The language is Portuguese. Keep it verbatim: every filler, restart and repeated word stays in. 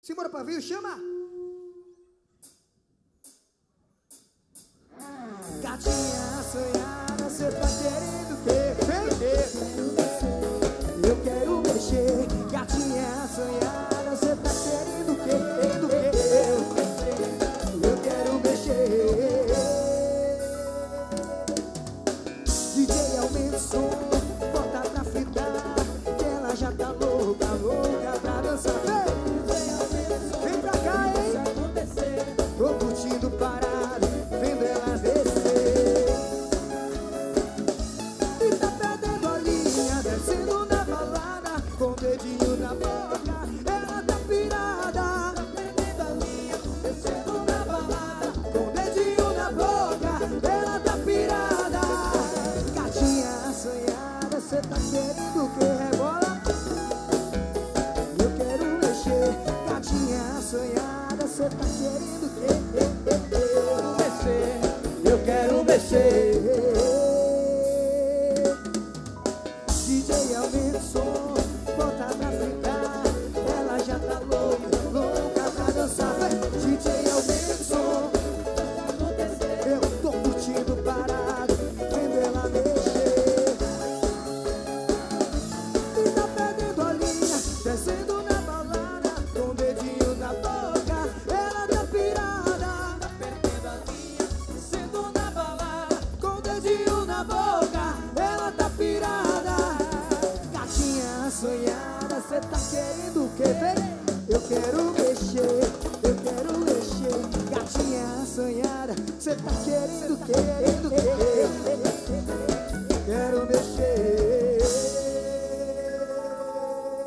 Simbora, pavio, chama! Gatinha sonhada, cê tá querendo o quê? Vem! Eu quero mexer. Gatinha sonhada, cê tá querendo o quê? Querendo o quê? Eu quero mexer. D J aumenta o som, bota pra fritar, que ela já tá louca, louca pra dançar. Vem! Vem pra cá, hein? Tô curtindo parado, vendo ela descer. E tá perdendo a linha, descendo na balada, com o dedinho na boca, ela tá pirada. Tá perdendo a linha, descendo na balada, com o dedinho na boca, ela tá pirada. Gatinha sonhada, cê tá querendo o que? Rebola? Eu quero mexer. Gatinha sonhada, cê tá querendo o quê? Eu quero mexer. D J aumenta o som, bota pra fritar, ela já tá louca, louca pra dançar. D J aumenta o som, eu tô curtindo parado, vendo ela mexer. E tá perdendo a linha, descendo na balada, com o dedinho na boca, ela tá pirada. Tá perdendo a linha, descendo na balada, com o dedinho na boca, ela tá pirada. Gatinha sonhada, cê tá querendo o quê? Vem! Eu quero mexer, eu quero mexer. Gatinha sonhada, cê tá querendo o quê? Querendo o quê?